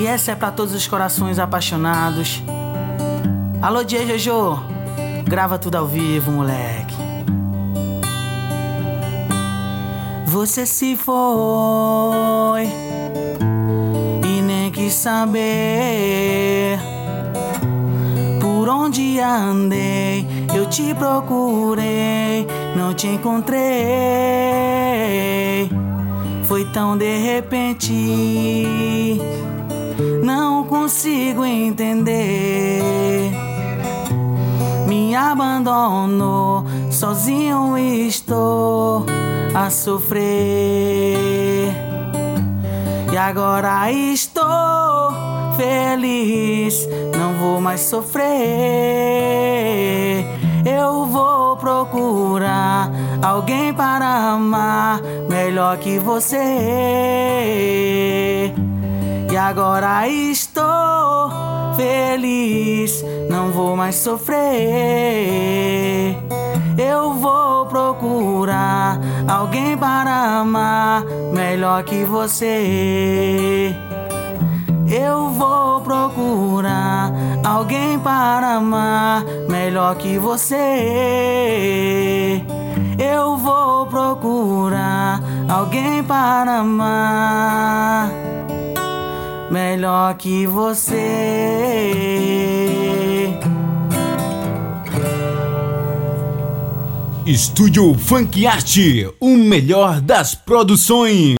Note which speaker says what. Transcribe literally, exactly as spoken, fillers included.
Speaker 1: E essa é pra todos os corações apaixonados. Alô, D J Jojo, grava tudo ao vivo, moleque. Você se foi e nem quis saber por onde andei. Eu te procurei, não te encontrei. Foi tão de repente, não consigo entender. Me abandonou, sozinho estou a sofrer. E agora estou feliz, não vou mais sofrer. Eu vou procurar alguém para amar melhor que você. E agora estou feliz, não vou mais sofrer. Eu vou procurar alguém para amar melhor que você. Eu vou procurar alguém para amar melhor que você. Eu vou procurar alguém para amar melhor que você.
Speaker 2: Estúdio Funk Art, o melhor das produções.